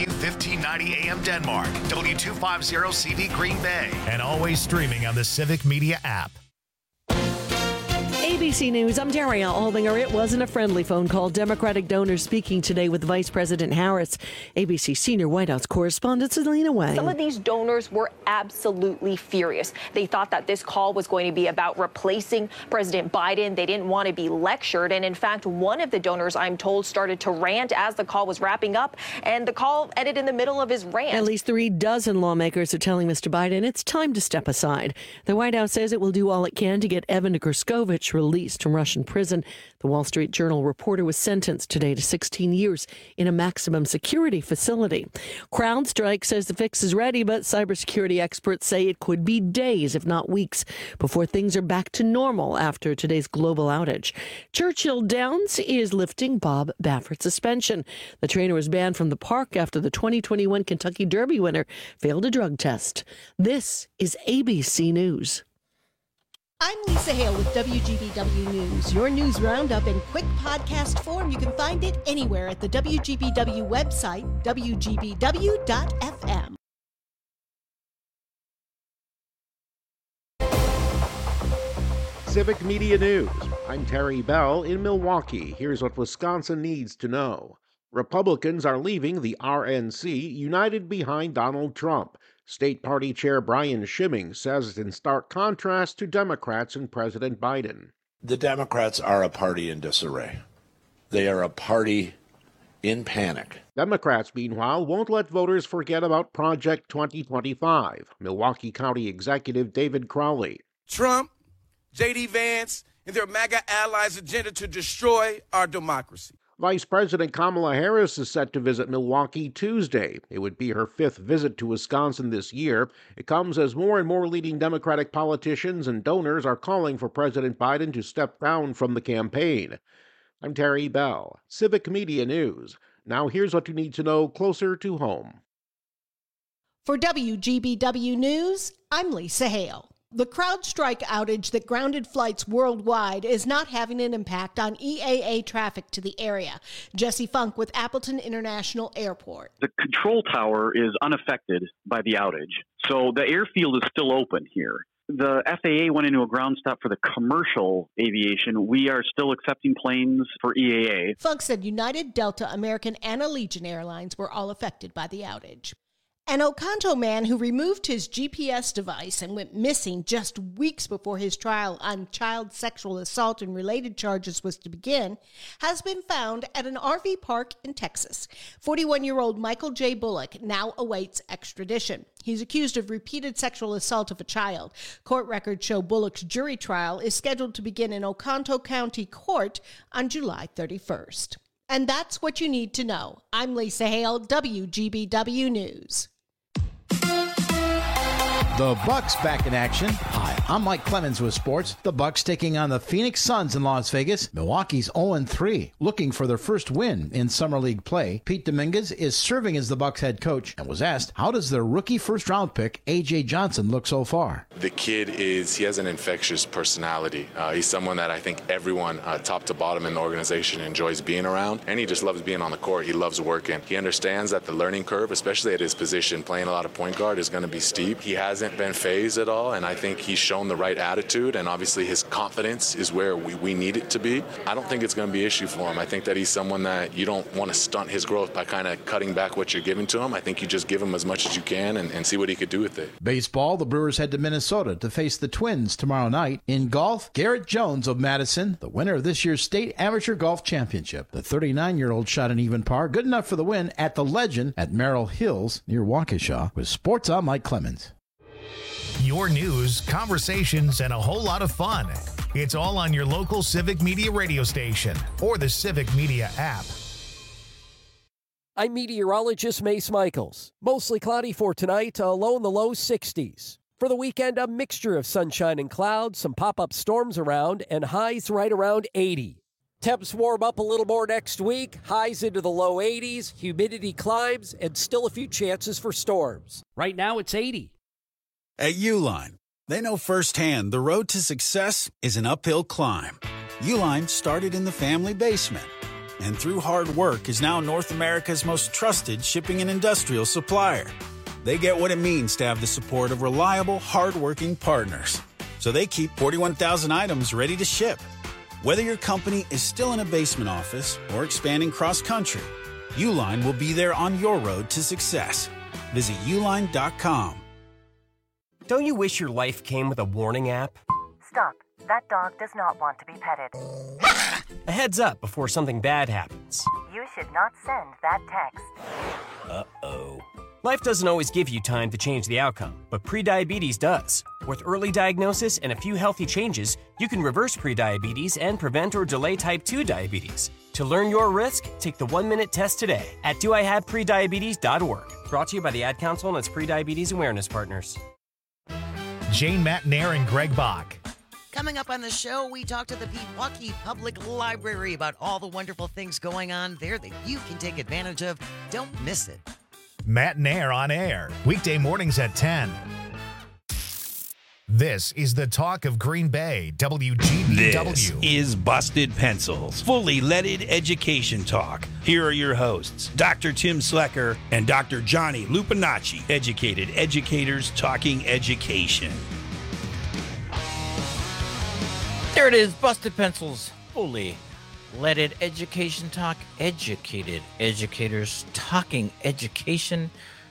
W1590 AM Denmark, W250CD Green Bay, and always streaming on the Civic Media app. ABC News, I'm Daria Aldinger. It wasn't a friendly phone call. Democratic donors speaking today with Vice President Harris. ABC senior White House correspondent Selena Wang. Some of these donors were absolutely furious. They thought that this call was going to be about replacing President Biden. They didn't want to be lectured. And in fact, one of the donors, I'm told, started to rant as the call was wrapping up. And the call ended in the middle of his rant. At least 36 lawmakers are telling Mr. Biden it's time to step aside. The White House says it will do all it can to get Evan Gershkovich released from Russian prison. The Wall Street Journal reporter was sentenced today to 16 years in a maximum security facility. CrowdStrike says the fix is ready, but cybersecurity experts say it could be days, if not weeks, before things are back to normal after today's global outage. Churchill Downs is lifting Bob Baffert's suspension. The trainer was banned from the park after the 2021 Kentucky Derby winner failed a drug test. This is ABC News. I'm Lisa Hale with WGBW News, your news roundup in quick podcast form. You can find it anywhere at the WGBW website, WGBW.fm. Civic Media News. I'm Terry Bell in Milwaukee. Here's what Wisconsin needs to know. Republicans are leaving the RNC united behind Donald Trump. State Party Chair Brian Schimming says it's in stark contrast to Democrats and President Biden. The Democrats are a party in disarray. They are a party in panic. Democrats, meanwhile, won't let voters forget about Project 2025. Milwaukee County Executive David Crowley. Trump, J.D. Vance, and their MAGA allies' agenda to destroy our democracy. Vice President Kamala Harris is set to visit Milwaukee Tuesday. It would be her 5th visit to Wisconsin this year. It comes as more and more leading Democratic politicians and donors are calling for President Biden to step down from the campaign. I'm Terry Bell, Civic Media News. Now here's what you need to know closer to home. For WGBW News, I'm Lisa Hale. The CrowdStrike outage that grounded flights worldwide is not having an impact on EAA traffic to the area. Jesse Funk with Appleton International Airport. The control tower is unaffected by the outage, so the airfield is still open here. The FAA went into a ground stop for the commercial aviation. We are still accepting planes for EAA. Funk said United, Delta, American, and Allegiant Airlines were all affected by the outage. An Oconto man who removed his GPS device and went missing just weeks before his trial on child sexual assault and related charges was to begin has been found at an RV park in Texas. 41-year-old Michael J. Bullock now awaits extradition. He's accused of repeated sexual assault of a child. Court records show Bullock's jury trial is scheduled to begin in Oconto County Court on July 31st. And that's what you need to know. I'm Lisa Hale, WGBW News. The Bucks back in action. Hi, I'm Mike Clemens with sports. The Bucks taking on the Phoenix Suns in Las Vegas. Milwaukee's 0-3, looking for their first win in Summer League play. Pete Dominguez is serving as the Bucks head coach and was asked, how does their rookie first-round pick, A.J. Johnson, look so far? The kid he has an infectious personality. He's someone that I think everyone, top to bottom in the organization, enjoys being around, and he just loves being on the court. He loves working. He understands that the learning curve, especially at his position, playing a lot of point guard, is going to be steep. He hasn't been phased at all, and I think he's shown the right attitude, and obviously his confidence is where we need it to be. I don't think it's going to be an issue for him. I think that he's someone that you don't want to stunt his growth by kind of cutting back what you're giving to him. I think you just give him as much as you can and see what he could do with it. Baseball, the Brewers head to Minnesota to face the Twins tomorrow night. In golf, Garrett Jones of Madison, the winner of this year's State Amateur Golf Championship. The 39-year-old shot an even par, good enough for the win at the Legend at Merrill Hills near Waukesha. With sports, I'm Mike Clemens. Your news, conversations, and a whole lot of fun. It's all on your local Civic Media radio station or the Civic Media app. I'm meteorologist Mace Michaels. Mostly cloudy for tonight, low in the low 60s. For the weekend, a mixture of sunshine and clouds, some pop-up storms around, and highs right around 80. Temps warm up a little more next week, highs into the low 80s, humidity climbs, and still a few chances for storms. Right now, it's 80. At Uline, they know firsthand the road to success is an uphill climb. Uline started in the family basement. and through hard work is now North America's most trusted shipping and industrial supplier. They get what it means to have the support of reliable, hardworking partners. So they keep 41,000 items ready to ship. Whether your company is still in a basement office or expanding cross-country, Uline will be there on your road to success. Visit uline.com. Don't you wish your life came with a warning app? Stop. That dog does not want to be petted. A heads up before something bad happens. You should not send that text. Uh-oh. Life doesn't always give you time to change the outcome, but prediabetes does. With early diagnosis and a few healthy changes, you can reverse prediabetes and prevent or delay type 2 diabetes. To learn your risk, take the 1-minute test today at doihaveprediabetes.org. Brought to you by the Ad Council and its prediabetes awareness partners. Jane Matnair and Greg Bach. Coming up on the show, we talk to the Pewaukee Public Library about all the wonderful things going on there that you can take advantage of. Don't miss it. Matt Nair on air, weekday mornings at 10. This is the talk of Green Bay, WGBW. This is Busted Pencils, fully leaded education talk. Here are your hosts, Dr. Tim Slecker and Dr. Johnny Lupinacci, educated educators talking education. There it is, Busted Pencils, fully leaded education talk, educated educators talking education.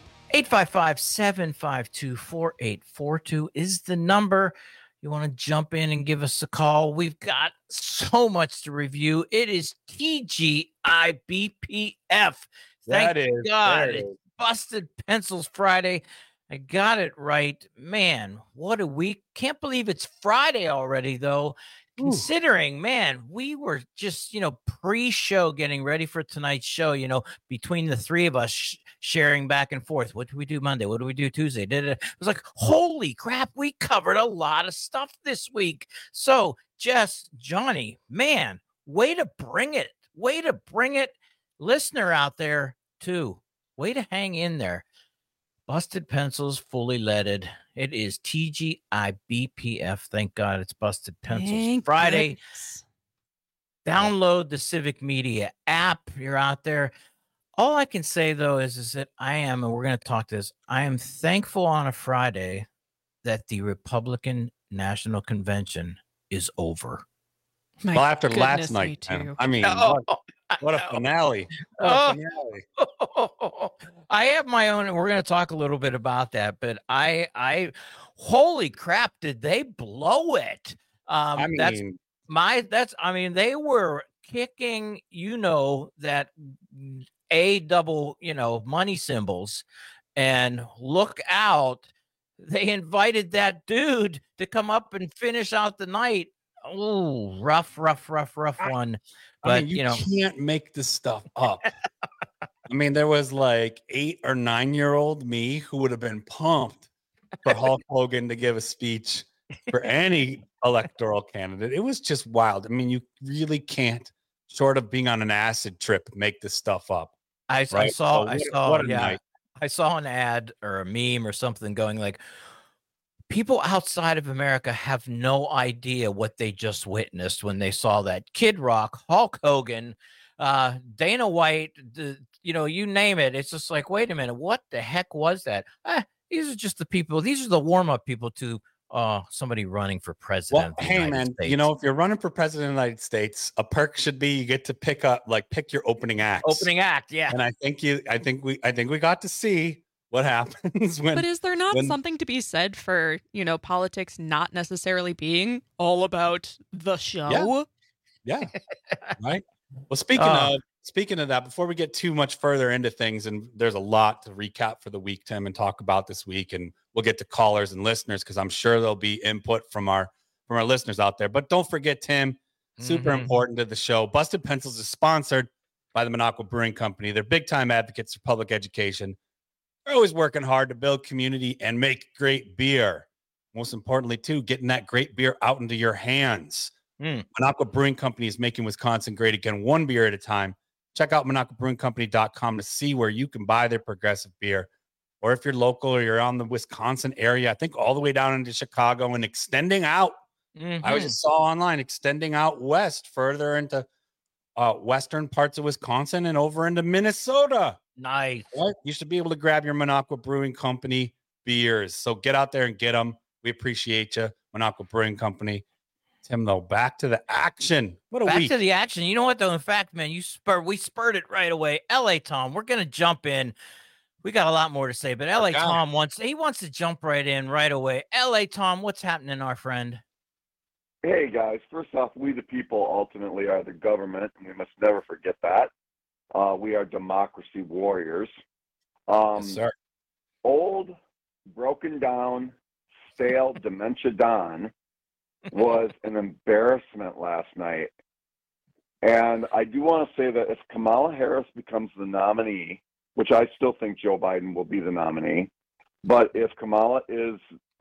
855-752-4842 is the number. You want to jump in and give us a call. We've got so much to review. It is TGIBPF. Thank God. It's Busted Pencils Friday. I got it right. Man, what a week. Can't believe it's Friday already, though. Considering, man, we were just, pre-show getting ready for tonight's show, between the three of us sharing back and forth. What do we do Monday? What do we do Tuesday? It was like, holy crap, we covered a lot of stuff this week. So, Jess, Johnny, man, way to bring it. Way to bring it. Listener out there, too. Way to hang in there. Busted Pencils, fully leaded. It is TGIBPF. Thank God it's Busted Pencils Friday. Goodness. Download the Civic Media app. You're out there. All I can say, though, is that I am, and we're going to talk this, I am thankful on a Friday that the Republican National Convention is over. Well, after last night, I mean, what a finale. What a finale. I have my own, and we're going to talk a little bit about that, but I holy crap, did they blow it? They were kicking, that double, money symbols, and look out. They invited that dude to come up and finish out the night. Oh, rough one. But you can't make this stuff up. I mean, there was like 8 or 9-year-old me who would have been pumped for Hulk Hogan to give a speech for any electoral candidate. It was just wild. I mean, you really can't, short of being on an acid trip, make this stuff up. I saw an ad or a meme or something going like, people outside of America have no idea what they just witnessed when they saw that. Kid Rock, Hulk Hogan, Dana White, you name it. It's just like, wait a minute, what the heck was that? These are just the people. These are the warm-up people to somebody running for president. Well, hey, man, States. If you're running for president of the United States, a perk should be you get to pick your opening act. Opening act, yeah. And I think we got to see what happens when. But is there not something to be said for, politics not necessarily being all about the show? Yeah. Right. Well, speaking of that, before we get too much further into things, and there's a lot to recap for the week, Tim, and talk about this week, and we'll get to callers and listeners because I'm sure there'll be input from our listeners out there. But don't forget, Tim, super important to the show. Busted Pencils is sponsored by the Minocqua Brewing Company. They're big time advocates for public education. They're always working hard to build community and make great beer. Most importantly, too, getting that great beer out into your hands. Minocqua Brewing Company is making Wisconsin great again, one beer at a time. Check out MinocquaBrewingCompany.com to see where you can buy their progressive beer. Or if you're local or you're on the Wisconsin area, I think all the way down into Chicago and extending out. I just saw online, extending out west further into western parts of Wisconsin and over into Minnesota. Nice. Right? You should be able to grab your Minocqua Brewing Company beers. So get out there and get them. We appreciate you, Minocqua Brewing Company. Tim, though, back to the action. What a week. Back to the action. You know what, though? In fact, man, we spurred it right away. LA Tom, we're going to jump in. We got a lot more to say, but LA Tom wants to jump right in right away. LA Tom, what's happening, our friend? Hey, guys. First off, we the people ultimately are the government, and we must never forget that. We are democracy warriors. Yes, sir. Old, broken down, stale Dementia Don was an embarrassment last night. And I do want to say that if Kamala Harris becomes the nominee, which I still think Joe Biden will be the nominee, but if Kamala is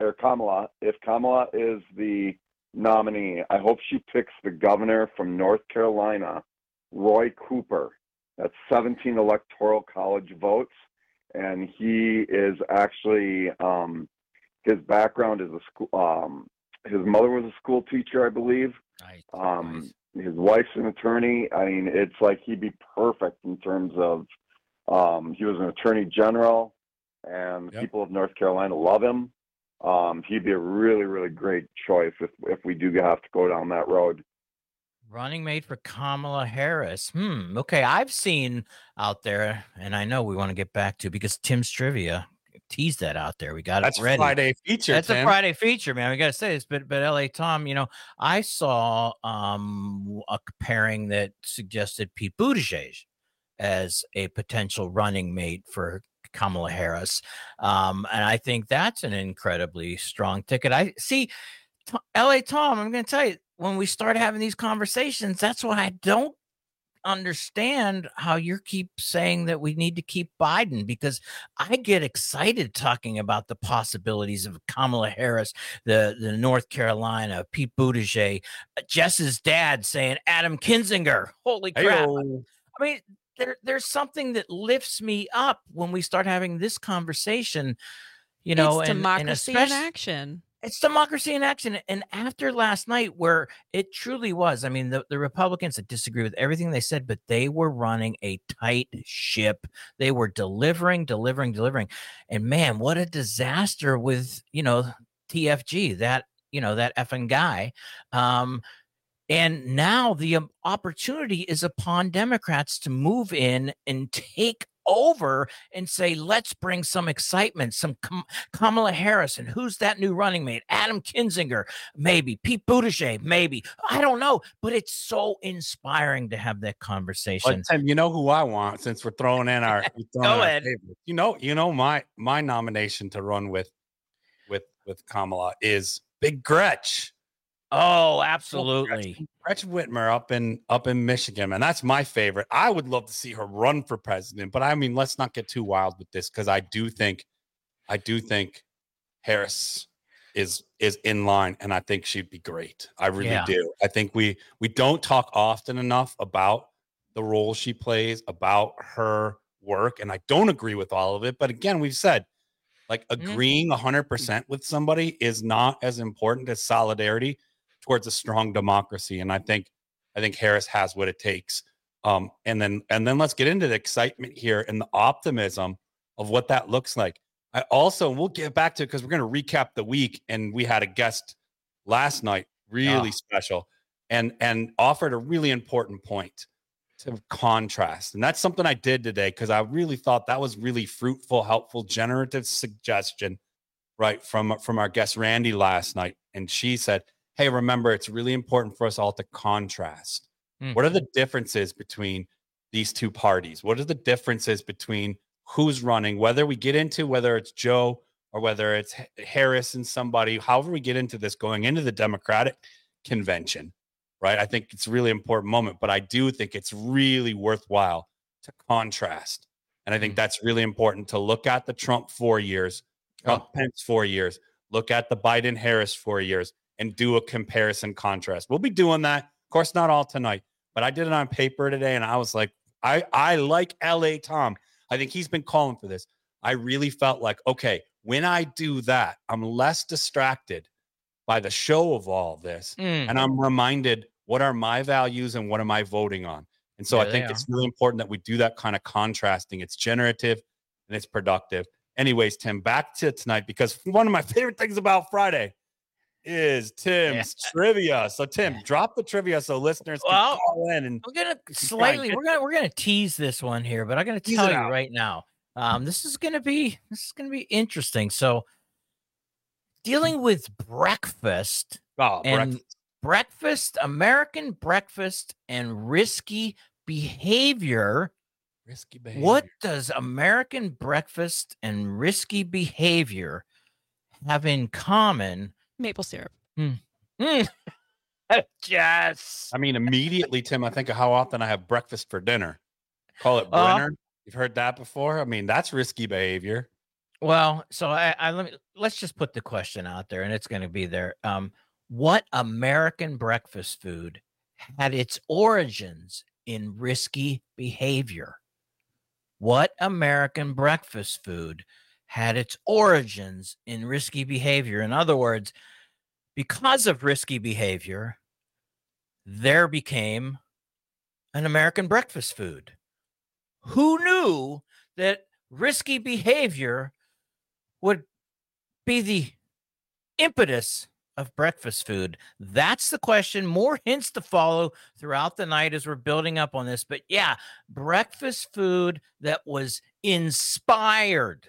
the nominee, I hope she picks the governor from North Carolina, Roy Cooper. That's 17 electoral college votes. And he is actually, his background is his mother was a school teacher, I believe. Nice. His wife's an attorney. I mean, it's like he'd be perfect in terms of, he was an attorney general, and people of North Carolina love him. He'd be a really, really great choice if we do have to go down that road. Running mate for Kamala Harris. Okay, I've seen out there, and I know we want to get back to because Tim's Trivia teased that out there. We got it ready. Friday feature. That's Tim. a Friday feature, man. We got to say this, but LA Tom, I saw a pairing that suggested Pete Buttigieg as a potential running mate for Kamala Harris, and I think that's an incredibly strong ticket. I see, LA Tom. I'm going to tell you, when we start having these conversations, that's why I don't understand how you keep saying that we need to keep Biden, because I get excited talking about the possibilities of Kamala Harris, the North Carolina, Pete Buttigieg, Jess's dad saying Adam Kinzinger. Holy crap. Hey-o. I mean, there's something that lifts me up when we start having this conversation, it's democracy in action. It's democracy in action. And after last night, where it truly was, I mean, the Republicans that disagree with everything they said, but they were running a tight ship. They were delivering. And man, what a disaster with, TFG, that effing guy. And now the opportunity is upon Democrats to move in and take over and say, let's bring some excitement, some Kamala Harris, and who's that new running mate? Adam Kinzinger, maybe. Pete Buttigieg, maybe. I don't know, but it's so inspiring to have that conversation. Tim, you know who I want, since we're throwing in our Go ahead. My nomination to run with Kamala is Big Gretch. Oh, absolutely. Gretchen Whitmer up in Michigan, and that's my favorite. I would love to see her run for president, but I mean, let's not get too wild with this, because I do think Harris is in line, and I think she'd be great. I really do. I think we don't talk often enough about the role she plays, about her work, and I don't agree with all of it. But again, we've said, like, agreeing 100% with somebody is not as important as solidarity towards a strong democracy. And I think Harris has what it takes. And then let's get into the excitement here and the optimism of what that looks like. We'll get back to it, because we're going to recap the week, and we had a guest last night, really special, and offered a really important point to contrast. And that's something I did today, because I really thought that was really fruitful, helpful, generative suggestion, right, from our guest Randy last night. And she said, hey, remember, it's really important for us all to contrast. What are the differences between these two parties? What are the differences between who's running, whether it's Joe or whether it's Harris and somebody, however we get into this going into the Democratic convention, right? I think it's a really important moment, but I do think it's really worthwhile to contrast. And I think that's really important, to look at the Trump 4 years, Trump-Pence 4 years, look at the Biden-Harris 4 years, and do a comparison contrast. We'll be doing that. Of course, not all tonight, but I did it on paper today, and I was like, I like LA Tom. I think he's been calling for this. I really felt like, okay, when I do that, I'm less distracted by the show of all this, and I'm reminded, what are my values and what am I voting on? And so I think it's really important that we do that kind of contrasting. It's generative and it's productive. Anyways, Tim, back to tonight, because one of my favorite things about Friday is Tim's trivia. So Tim, drop the trivia so listeners can call in. And we're gonna tease this one here, but I'm gonna tell you right now. This is gonna be interesting. So dealing with breakfast breakfast, American breakfast, and risky behavior. What does American breakfast and risky behavior have in common? Maple syrup. Yes. I mean, immediately, Tim, I think of how often I have breakfast for dinner. Call it Brenner. You've heard that before? I mean, that's risky behavior. Well, so let's just put the question out there, and it's going to be there. What American breakfast food had its origins in risky behavior? What American breakfast food had its origins in risky behavior? In other words, because of risky behavior, there became an American breakfast food. Who knew that risky behavior would be the impetus of breakfast food? That's the question. More hints to follow throughout the night as we're building up on this. But yeah, breakfast food that was inspired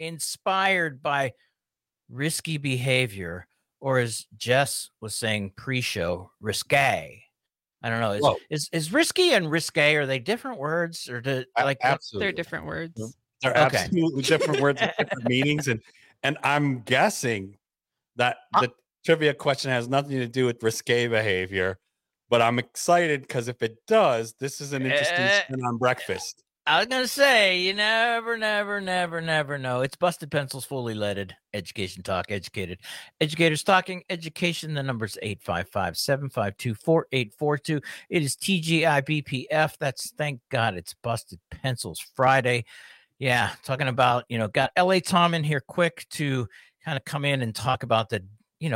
by risky behavior, or as Jess was saying pre-show, risque. I don't know. Is risky and risque, are they different words, or absolutely they're different words? They're absolutely different words with different meanings, and I'm guessing that the trivia question has nothing to do with risque behavior, but I'm excited because if it does, this is an interesting spin on breakfast. I was gonna say, you never know. It's Busted Pencils, fully leaded education talk, educated educators talking education. The number's 855-752-4842. It is TGIBPF. That's, thank God, it's Busted Pencils Friday. Yeah, talking about, got LA Tom in here quick to kind of come in and talk about the,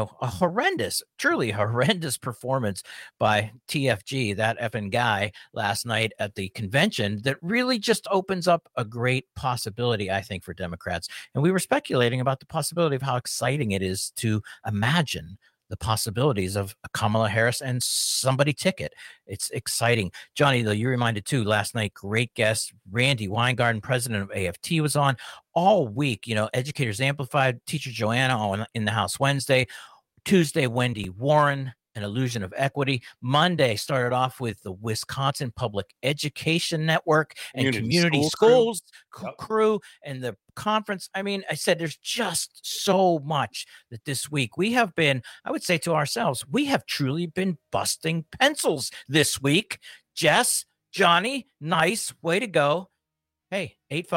a truly horrendous performance by TFG, that effing guy, last night at the convention that really just opens up a great possibility, I think, for Democrats. And we were speculating about the possibility of how exciting it is to imagine the possibilities of a Kamala Harris and somebody ticket. It's exciting. Johnny, though, you reminded too, last night, great guest, Randy Weingarten, president of AFT, was on all week. Educators Amplified, teacher Joanna on In the House Wednesday, Tuesday, Wendy Warren, An Illusion of Equity. Monday started off with the Wisconsin Public Education Network and Community Schools crew and the conference. I mean, I said there's just so much that this week we have been, I would say to ourselves, we have truly been busting pencils this week. Jess, Johnny, nice, way to go. Hey,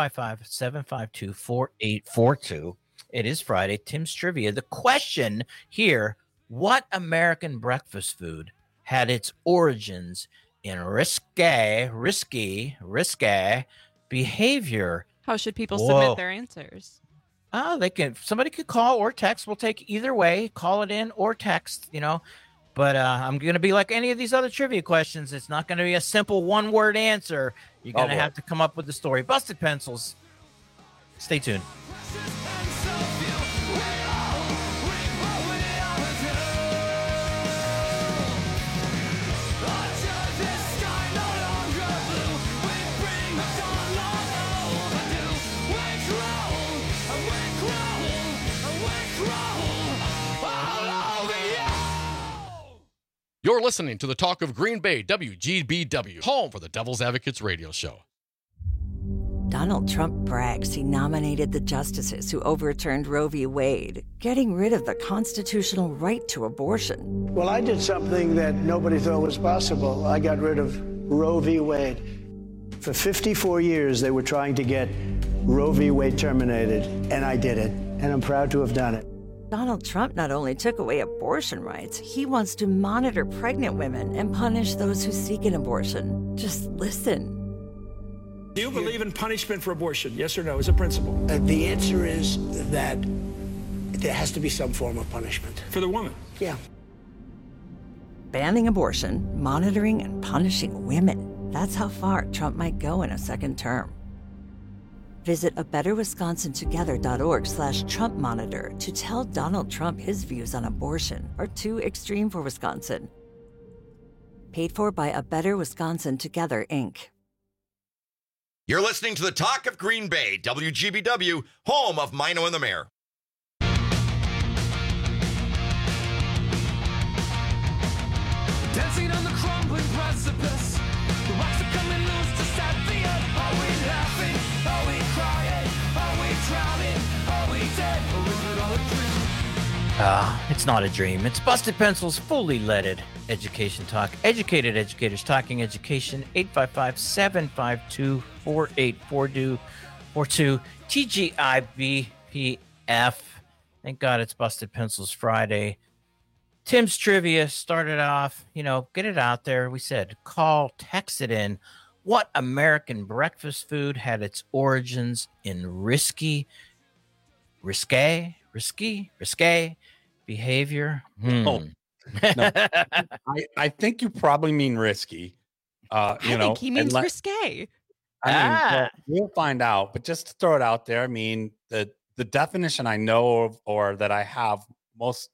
855-752-4842. It is Friday. Tim's Trivia. The question here, what American breakfast food had its origins in risque behavior? How should people submit their answers? Oh, somebody could call or text. We'll take either way. Call it in or text, But I'm going to be like any of these other trivia questions. It's not going to be a simple one-word answer. You're going to have to come up with the story. Busted Pencils. Stay tuned. You're listening to the Talk of Green Bay, WGBW, home for the Devil's Advocates radio show. Donald Trump brags he nominated the justices who overturned Roe v. Wade, getting rid of the constitutional right to abortion. Well, I did something that nobody thought was possible. I got rid of Roe v. Wade. For 54 years, they were trying to get Roe v. Wade terminated, and I did it, and I'm proud to have done it. Donald Trump not only took away abortion rights, he wants to monitor pregnant women and punish those who seek an abortion. Just listen. Do you believe in punishment for abortion? Yes or no, as a principle? The answer is that there has to be some form of punishment. For the woman? Yeah. Banning abortion, monitoring and punishing women. That's how far Trump might go in a second term. Visit abetterwisconsintogether.org/Trump Monitor to tell Donald Trump his views on abortion are too extreme for Wisconsin. Paid for by A Better Wisconsin Together, Inc. You're listening to the Talk of Green Bay, WGBW, home of Mino and the Mayor. Dancing on the crumbling precipice. The rocks are coming loose to set the earth. Are we laughing? Are we crying? Are we drowning? Are we dead? Or is it all a dream? It's not a dream. It's Busted Pencils, fully leaded education talk. Educated educators talking education. 855-752-4842. TGIBPF. Thank God it's Busted Pencils Friday. Tim's trivia started off, get it out there. We said, call, text it in. What American breakfast food had its origins in risque behavior? Oh, no. I think you probably mean risky. I think he means risque. We'll find out. But just to throw it out there, I mean, the definition I know of, or that I have most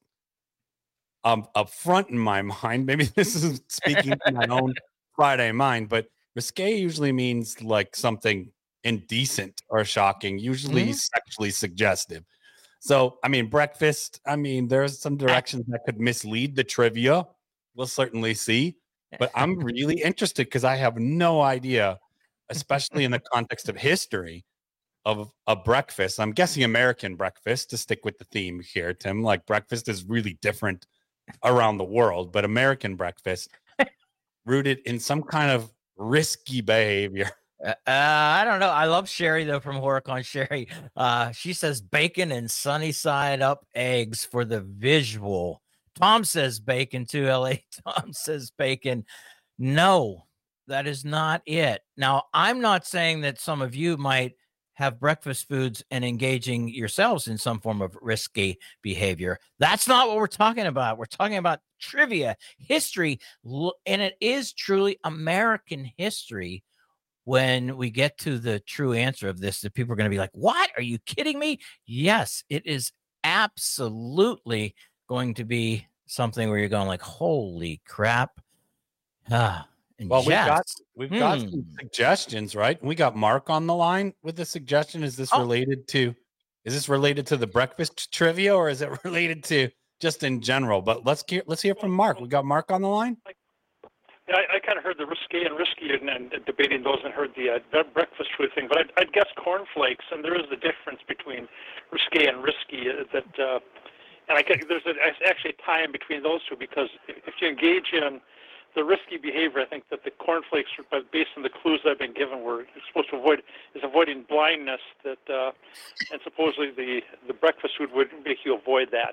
up front in my mind, maybe this is speaking to my own Friday mind, but risque usually means like something indecent or shocking, usually sexually suggestive. So, breakfast, there's some directions that could mislead the trivia. We'll certainly see. But I'm really interested because I have no idea, especially in the context of history, of a breakfast. I'm guessing American breakfast, to stick with the theme here, Tim. Like, breakfast is really different around the world, but American breakfast rooted in some kind of risky behavior. I don't know. I love Sherry, though, from Horicon Sherry. She says bacon and sunny side up eggs for the visual. Tom says bacon too, LA. Tom says bacon. No, that is not it. Now, I'm not saying that some of you might have breakfast foods and engaging yourselves in some form of risky behavior. That's not what we're talking about. We're talking about trivia, history, and it is truly American history. When we get to the true answer of this, that people are going to be like, what? Are you kidding me? Yes, it is absolutely going to be something where you're going like, holy crap. Well, we've got some suggestions, right? We got Mark on the line with a suggestion. Is this related to the breakfast trivia, or is it related to just in general? But let's hear from Mark. We got Mark on the line. Yeah, I kind of heard the risque and debating those, and heard the breakfast food thing. But I'd guess cornflakes, and there is a difference between risque and risky. And I guess there's actually a tie in between those two, because if you engage in the risky behavior, I think that the cornflakes, based on the clues that I've been given, were supposed to avoiding blindness. And supposedly the breakfast food would make you avoid that.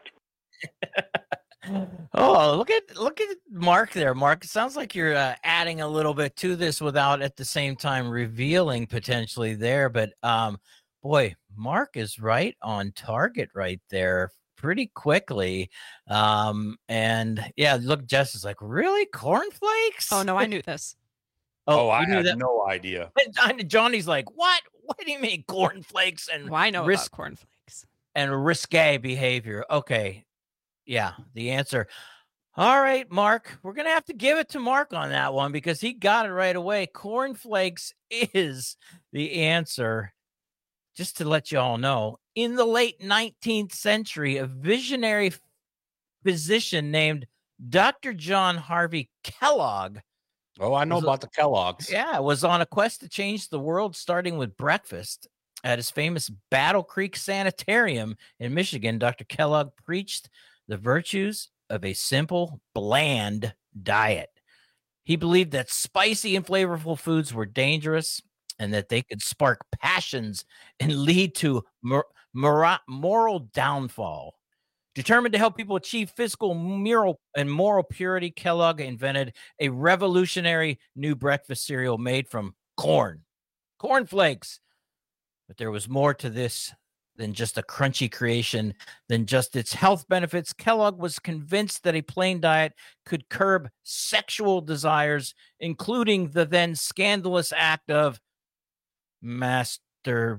Oh, look at Mark there. Mark, it sounds like you're adding a little bit to this without at the same time revealing potentially there. But boy, Mark is right on target right there pretty quickly. And yeah, look, Jess is like, really? Cornflakes? Oh, no, I knew this. I had no idea. Johnny's like, what? What do you mean cornflakes? And I know about cornflakes. And risque behavior. Okay. Yeah, the answer. All right, Mark, we're going to have to give it to Mark on that one because he got it right away. Cornflakes is the answer. Just to let you all know, in the late 19th century, a visionary physician named Dr. John Harvey Kellogg. Oh, I know about the Kellogg's. Yeah, was on a quest to change the world, starting with breakfast. At his famous Battle Creek Sanitarium in Michigan, Dr. Kellogg preached the virtues of a simple, bland diet. He believed that spicy and flavorful foods were dangerous and that they could spark passions and lead to moral downfall. Determined to help people achieve physical, moral purity, Kellogg invented a revolutionary new breakfast cereal made from cornflakes. But there was more to this than just a crunchy creation, than just its health benefits. Kellogg was convinced that a plain diet could curb sexual desires, including the then scandalous act of masturbation.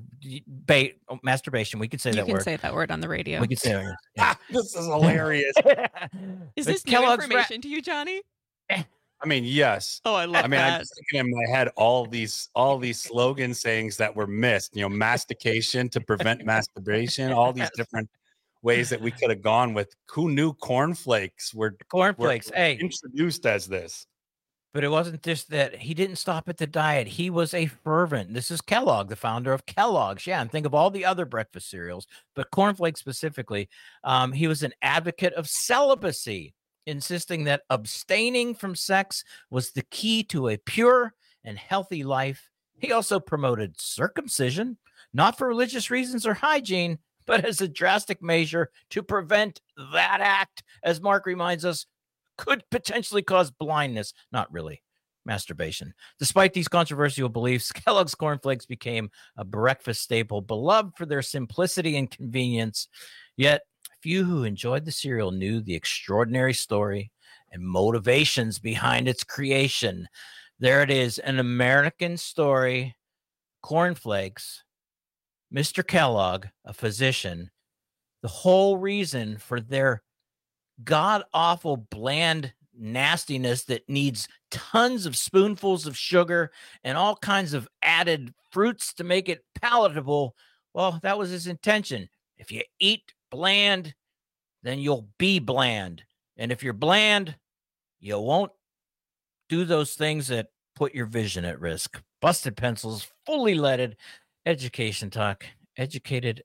We can say that word. You can say that word on the radio. We can say that. Yeah. This is hilarious. Is this new Kellogg's information to you, Johnny? I mean, yes. Oh, I love I'm that. just thinking in my head all these slogan sayings that were missed. Mastication to prevent masturbation. All these different ways that we could have gone with. Who knew cornflakes were introduced as this? But it wasn't just that he didn't stop at the diet. He was a fervent. This is Kellogg, the founder of Kellogg's. Yeah, and think of all the other breakfast cereals, but cornflakes specifically. He was an advocate of celibacy, insisting that abstaining from sex was the key to a pure and healthy life. He also promoted circumcision, not for religious reasons or hygiene, but as a drastic measure to prevent that act, as Mark reminds us, could potentially cause blindness. Not really. Masturbation. Despite these controversial beliefs, Kellogg's cornflakes became a breakfast staple, beloved for their simplicity and convenience. Yet, few who enjoyed the cereal knew the extraordinary story and motivations behind its creation. There it is, an American story. Cornflakes. Mr. Kellogg, a physician, the whole reason for their god-awful bland nastiness that needs tons of spoonfuls of sugar and all kinds of added fruits to make it palatable. Well, that was his intention. If you eat bland, then you'll be bland. And if you're bland, you won't do those things that put your vision at risk. Busted Pencils, fully leaded education talk. Educated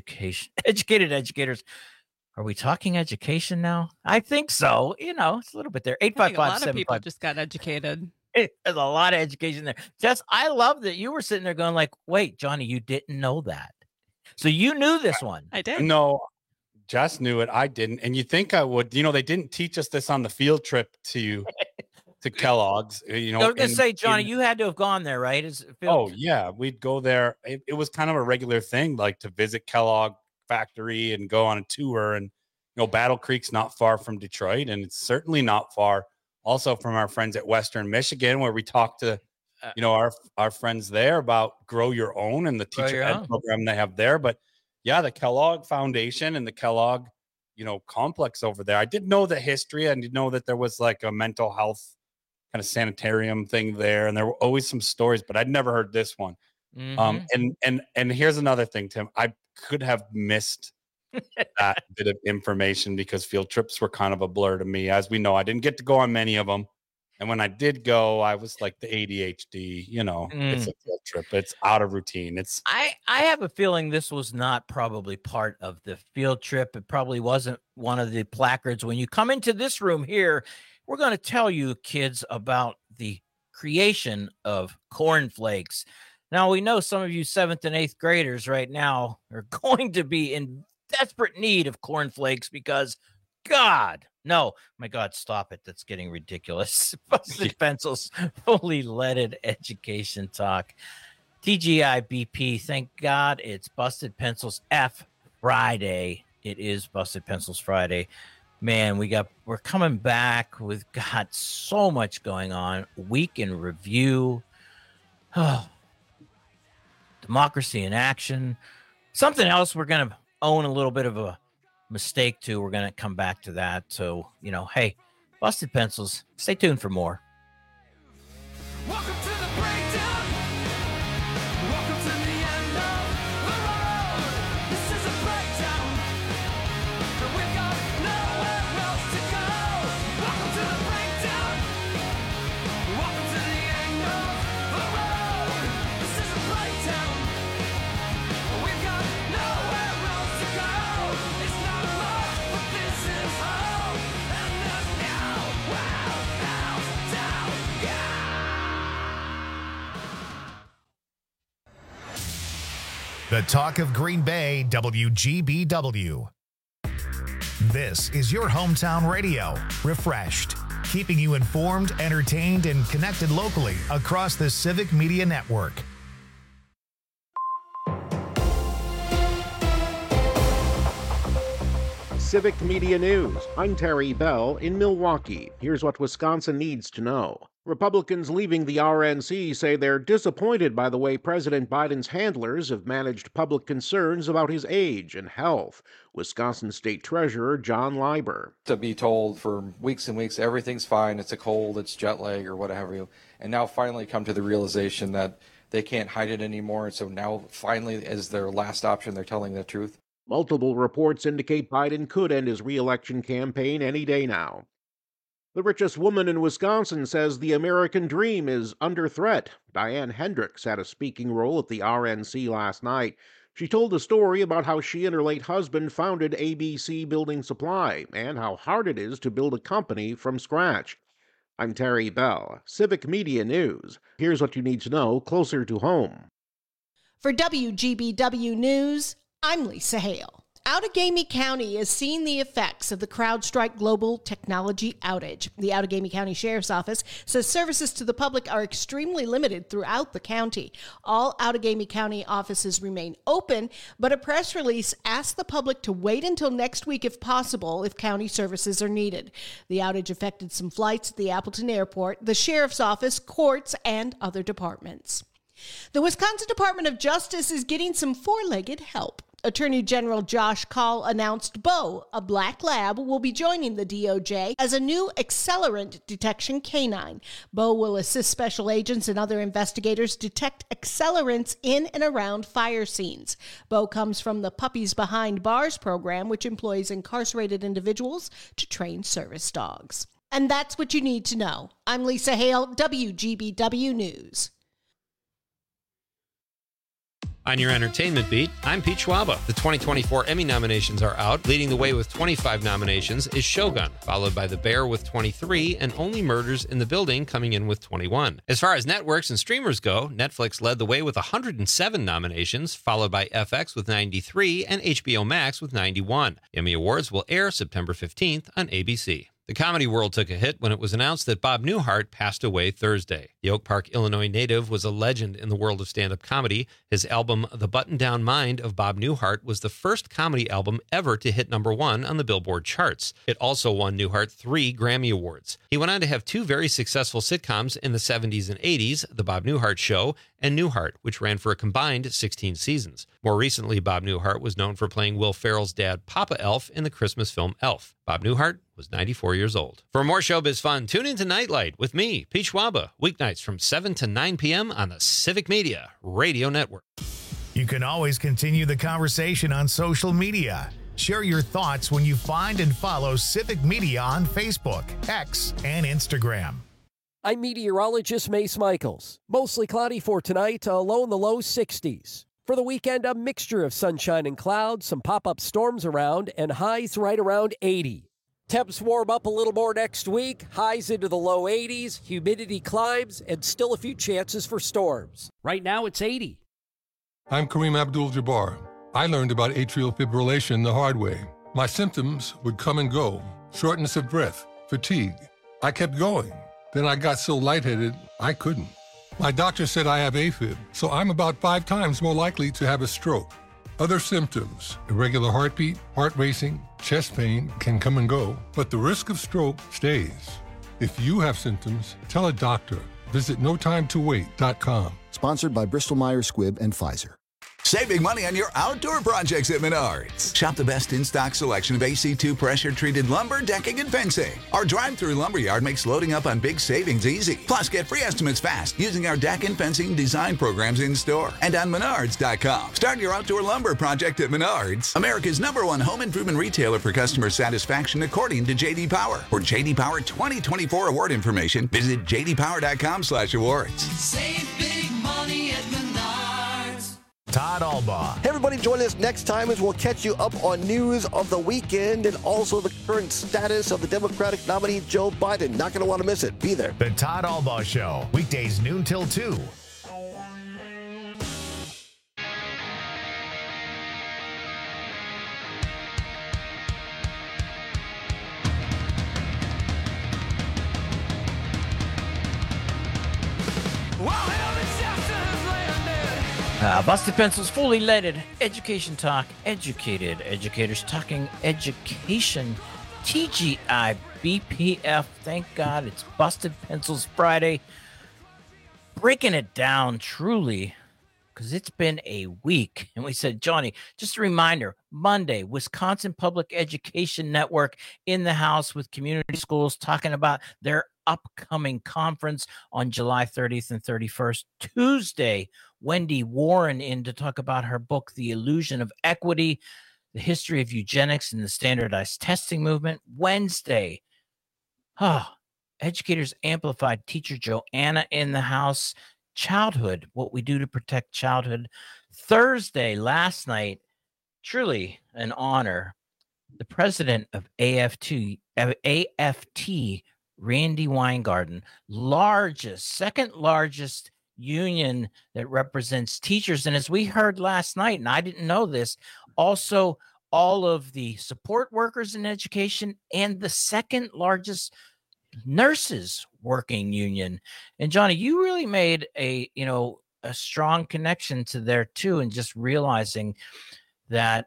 educators. Are we talking education now? I think so. It's a little bit there. 855-755. A lot of people just got educated. There's a lot of education there. Jess, I love that you were sitting there going like, wait, Johnny, you didn't know that. So you knew this one. I did. No, Jess knew it. I didn't. And you think I would. They didn't teach us this on the field trip to Kellogg's. I was going to say, Johnny, you had to have gone there, right? Yeah. We'd go there. It was kind of a regular thing, like to visit Kellogg factory and go on a tour. And Battle Creek's not far from Detroit, and it's certainly not far also from our friends at Western Michigan, where we talked to our friends there about Grow Your Own and the teacher ed program they have there. But yeah, the Kellogg Foundation and the Kellogg complex over there, I did know the history. I did know that there was like a mental health kind of sanitarium thing there, and there were always some stories, but I'd never heard this one. And here's another thing, Tim. I could have missed that bit of information because field trips were kind of a blur to me. As we know, I didn't get to go on many of them. And when I did go, I was like the ADHD, it's a field trip. It's out of routine. I have a feeling this was not probably part of the field trip. It probably wasn't one of the placards. When you come into this room here, we're going to tell you kids about the creation of cornflakes. Now, we know some of you 7th and 8th graders right now are going to be in desperate need of cornflakes because, my God, stop it. That's getting ridiculous. Busted Pencils, fully leaded education talk. TGI BP, thank God it's Busted Pencils F Friday. It is Busted Pencils Friday. Man, we're coming back. We've got so much going on. Week in review. Democracy in action. Something else we're going to own a little bit of a mistake to. We're going to come back to that. So, hey, Busted Pencils, stay tuned for more. Welcome to the breakdown. Welcome to the end of the road. This is a breakdown. And we've got nowhere else to go. Welcome to the breakdown. Welcome to the end of the road. This is a breakdown. We've got nowhere else to go. It's not much, but this is home. And there's nowhere else to go. The Talk of Green Bay, WGBW. This is your hometown radio, refreshed, keeping you informed, entertained, and connected locally across the Civic Media Network. Civic Media News. I'm Terry Bell in Milwaukee. Here's what Wisconsin needs to know. Republicans leaving the RNC say they're disappointed by the way President Biden's handlers have managed public concerns about his age and health. Wisconsin State Treasurer John Leiber. To be told for weeks and weeks, everything's fine, it's a cold, it's jet lag or whatever, and now finally come to the realization that they can't hide it anymore, and so now finally, as their last option, they're telling the truth. Multiple reports indicate Biden could end his re-election campaign any day now. The richest woman in Wisconsin says the American dream is under threat. Diane Hendricks had a speaking role at the RNC last night. She told a story about how she and her late husband founded ABC Building Supply and how hard it is to build a company from scratch. I'm Terry Bell, Civic Media News. Here's what you need to know closer to home. For WGBW News, I'm Lisa Hale. Outagamie County is seeing the effects of the CrowdStrike global technology outage. The Outagamie County Sheriff's Office says services to the public are extremely limited throughout the county. All Outagamie County offices remain open, but a press release asked the public to wait until next week if possible if county services are needed. The outage affected some flights at the Appleton Airport, the Sheriff's Office, courts, and other departments. The Wisconsin Department of Justice is getting some four-legged help. Attorney General Josh Kaul announced Bo, a black lab, will be joining the DOJ as a new accelerant detection canine. Bo will assist special agents and other investigators detect accelerants in and around fire scenes. Bo comes from the Puppies Behind Bars program, which employs incarcerated individuals to train service dogs. And that's what you need to know. I'm Lisa Hale, WGBW News. On your entertainment beat, I'm Pete Schwaba. The 2024 Emmy nominations are out. Leading the way with 25 nominations is Shogun, followed by The Bear with 23, and Only Murders in the Building coming in with 21. As far as networks and streamers go, Netflix led the way with 107 nominations, followed by FX with 93 and HBO Max with 91. The Emmy Awards will air September 15th on ABC. The comedy world took a hit when it was announced that Bob Newhart passed away Thursday. The Oak Park, Illinois native was a legend in the world of stand-up comedy. His album, The Button-Down Mind of Bob Newhart, was the first comedy album ever to hit #1 on the Billboard charts. It also won Newhart 3 Grammy Awards. He went on to have 2 very successful sitcoms in the 70s and 80s, The Bob Newhart Show and Newhart, which ran for a combined 16 seasons. More recently, Bob Newhart was known for playing Will Ferrell's dad, Papa Elf, in the Christmas film Elf. Bob Newhart was 94 years old. For more showbiz fun, tune into Nightlight with me, Pete Schwaba, weeknights from 7 to 9 p.m. on the Civic Media Radio Network. You can always continue the conversation on social media. Share your thoughts when you find and follow Civic Media on Facebook, X, and Instagram. I'm meteorologist Mace Michaels. Mostly cloudy for tonight, low in the low 60s. For the weekend, a mixture of sunshine and clouds, some pop-up storms around, and highs right around 80. Temps warm up a little more next week, highs into the low 80s, humidity climbs, and still a few chances for storms. Right now, it's 80. I'm Kareem Abdul-Jabbar. I learned about atrial fibrillation the hard way. My symptoms would come and go, shortness of breath, fatigue. I kept going. Then I got so lightheaded, I couldn't. My doctor said I have AFib, so I'm about 5 times more likely to have a stroke. Other symptoms, irregular heartbeat, heart racing, chest pain can come and go, but the risk of stroke stays. If you have symptoms, tell a doctor. Visit notimetowait.com. Sponsored by Bristol-Myers Squibb and Pfizer. Saving money on your outdoor projects at Menards. Shop the best in-stock selection of AC2 pressure-treated lumber, decking, and fencing. Our drive-through lumberyard makes loading up on big savings easy. Plus, get free estimates fast using our deck and fencing design programs in-store and on Menards.com. Start your outdoor lumber project at Menards, America's #1 home improvement retailer for customer satisfaction according to J.D. Power. For J.D. Power 2024 award information, visit jdpower.com/awards. Save big money at Menards. Todd Albaugh. Hey, everybody, join us next time as we'll catch you up on news of the weekend and also the current status of the Democratic nominee, Joe Biden. Not going to want to miss it. Be there. The Todd Albaugh Show, weekdays noon till 2. Busted Pencils, fully loaded education talk, educated educators talking education. TGI BPF. Thank God it's Busted Pencils Friday. Breaking it down truly, because it's been a week. And we said, Johnny, just a reminder, Monday, Wisconsin Public Education Network in the house with community schools talking about their upcoming conference on July 30th and 31st. Tuesday, Wendy Warren in to talk about her book, The Illusion of Equity, the history of eugenics and the standardized testing movement. Wednesday, Educators Amplified teacher Joanna in the house. Childhood, what we do to protect childhood. Thursday, last night, truly an honor. The president of AFT, Randy Weingarten, second largest union that represents teachers. And as we heard last night, and I didn't know this, also all of the support workers in education and the second largest nurses working union. And Johnny, you really made a strong connection to there too, and just realizing that,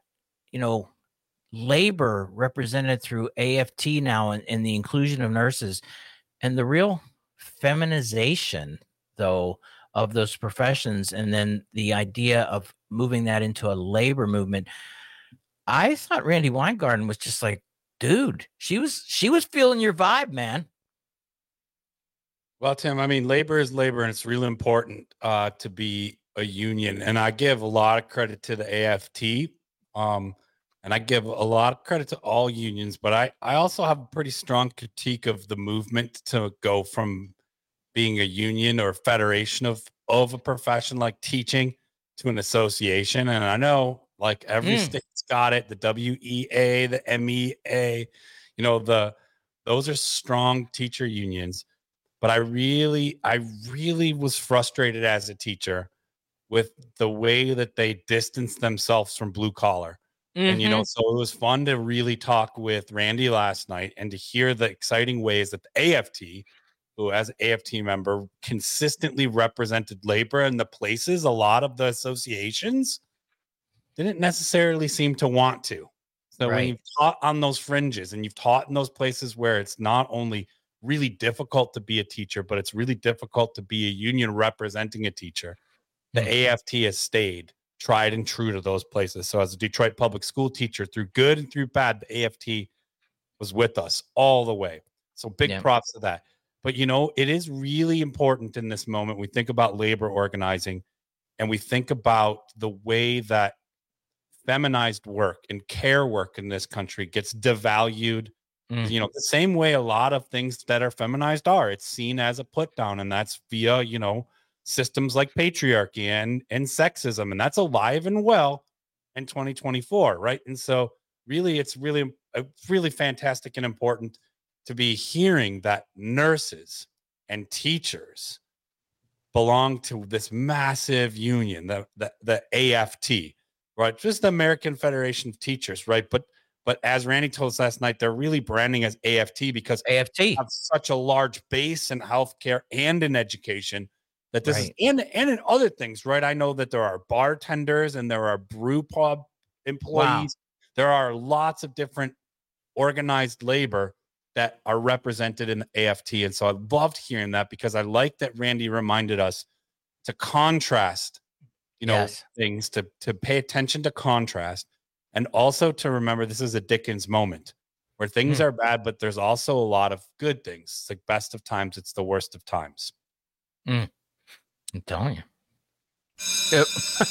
labor represented through AFT now and the inclusion of nurses and the real feminization though of those professions, and then the idea of moving that into a labor movement. I thought Randy Weingarten was just like, dude, she was feeling your vibe, man. Well, Tim, I mean, labor is labor, and it's really important to be a union. And I give a lot of credit to the AFT, and I give a lot of credit to all unions. But I also have a pretty strong critique of the movement to go from being a union or federation of a profession like teaching to an association. And I know, like, every state's got it, the WEA, the MEA, those are strong teacher unions. But I really was frustrated as a teacher with the way that they distanced themselves from blue collar. And, so it was fun to really talk with Randy last night and to hear the exciting ways that the AFT, who as an AFT member consistently represented labor in the places a lot of the associations didn't necessarily seem to want to. So when you've taught on those fringes and you've taught in those places where it's not only really difficult to be a teacher, but it's really difficult to be a union representing a teacher, the AFT has stayed tried and true to those places. So as a Detroit public school teacher, through good and through bad, the AFT was with us all the way. So big props to that. But, it is really important in this moment. We think about labor organizing and we think about the way that feminized work and care work in this country gets devalued. The same way a lot of things that are feminized are. It's seen as a put down, and that's via, systems like patriarchy and sexism. And that's alive and well in 2024, right? And so really, it's really fantastic and important to be hearing that nurses and teachers belong to this massive union, the AFT, right? Just the American Federation of Teachers, right? But as Randy told us last night, they're really branding as AFT because AFT have such a large base in healthcare and in education that this is and in other things, right? I know that there are bartenders and there are brew pub employees. Wow. There are lots of different organized labor that are represented in the AFT. And so I loved hearing that because I like that Randy reminded us to contrast, things, to pay attention to contrast. And also to remember this is a Dickens moment where things are bad, but there's also a lot of good things. It's like best of times, it's the worst of times. I'm telling you. Yep.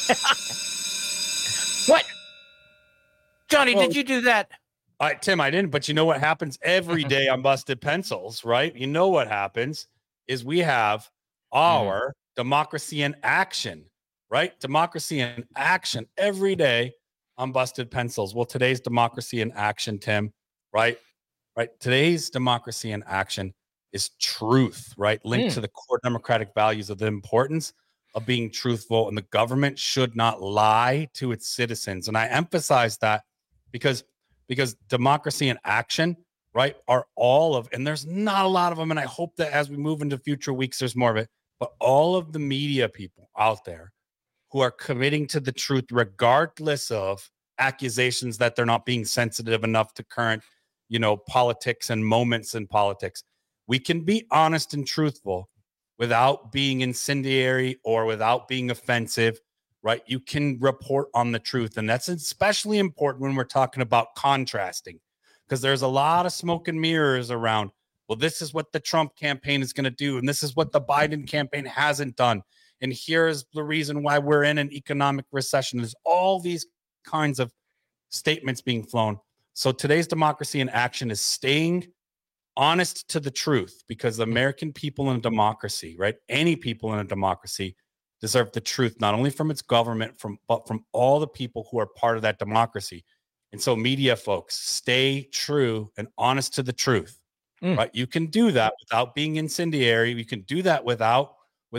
What? Johnny, did you do that? Tim, I didn't, but you know what happens every day on Busted Pencils, right? You know what happens is we have our Democracy in Action, right? Democracy in Action every day on Busted Pencils. Well, today's Democracy in Action, Tim, right? Today's Democracy in Action is truth, right? Linked to the core democratic values of the importance of being truthful, and the government should not lie to its citizens. And I emphasize that because Democracy in Action, right, are all of, and there's not a lot of them, and I hope that as we move into future weeks, there's more of it, but all of the media people out there who are committing to the truth, regardless of accusations that they're not being sensitive enough to current, politics and moments in politics. We can be honest and truthful without being incendiary or without being offensive, right? You can report on the truth. And that's especially important when we're talking about contrasting, because there's a lot of smoke and mirrors around. Well, this is what the Trump campaign is going to do, and this is what the Biden campaign hasn't done. And here's the reason why we're in an economic recession. There's all these kinds of statements being flown. So today's Democracy in Action is staying honest to the truth, because the American people in a democracy, right? Any people in a democracy deserve the truth, not only from its government, but from all the people who are part of that democracy. And so media folks, stay true and honest to the truth, right? You can do that without being incendiary. You can do that without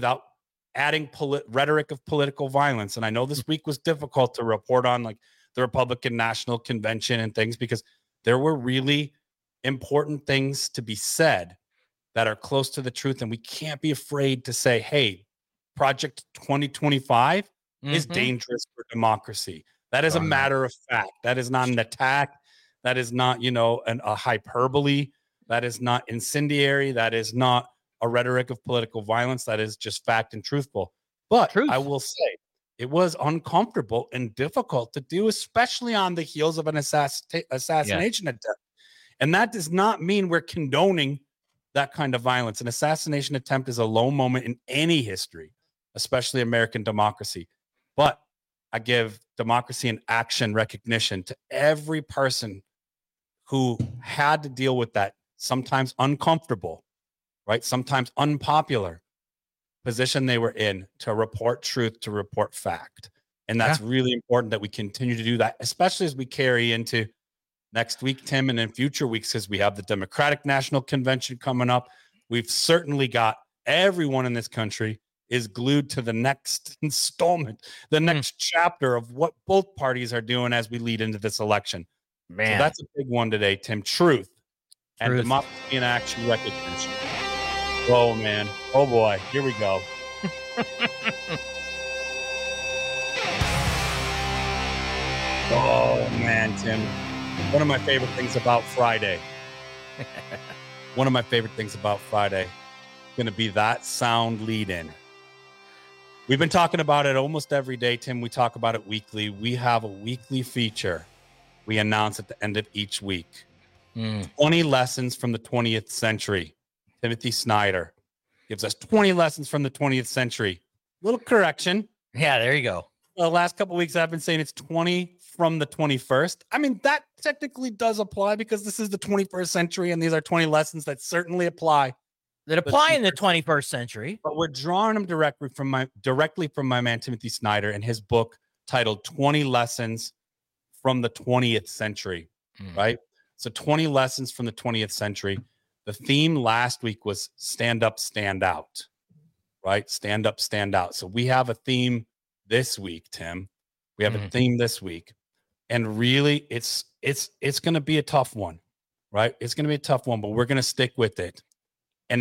adding rhetoric of political violence. And I know this week was difficult to report on, like the Republican National Convention and things, because there were really important things to be said that are close to the truth. And we can't be afraid to say, hey, Project 2025 is dangerous for democracy. That is a matter of fact. That is not an attack. That is not, a hyperbole. That is not incendiary. That is not a rhetoric of political violence. That is just fact and truthful. But I will say it was uncomfortable and difficult to do, especially on the heels of an assassination attempt. And that does not mean we're condoning that kind of violence. An assassination attempt is a low moment in any history, especially American democracy. But I give Democracy in Action recognition to every person who had to deal with that sometimes uncomfortable, right? Sometimes unpopular position they were in to report truth, to report fact. And that's really important that we continue to do that, especially as we carry into next week, Tim, and in future weeks, because we have the Democratic National Convention coming up. We've certainly got everyone in this country is glued to the next installment, the next chapter of what both parties are doing as we lead into this election. Man, so that's a big one today, Tim. Truth and Democracy in Action recognition. Oh, man. Oh, boy. Here we go. Oh, man, Tim. One of my favorite things about Friday. One of my favorite things about Friday. Going to be that sound lead in. We've been talking about it almost every day, Tim. We talk about it weekly. We have a weekly feature we announce at the end of each week. 20 lessons from the 20th century. Timothy Snyder gives us 20 lessons from the 20th century. Little correction. Yeah, there you go. The last couple of weeks, I've been saying it's 20 from the 21st. I mean, that technically does apply because this is the 21st century, and these are 20 lessons that certainly apply. That apply in the 21st century. But we're drawing them directly from my man, Timothy Snyder, and his book titled 20 Lessons from the 20th Century, right? So 20 lessons from the 20th century. The theme last week was stand up, stand out, right? Stand up, stand out. So we have a theme this week, Tim. We have a theme this week. And really, it's going to be a tough one, right? It's going to be a tough one, but we're going to stick with it. And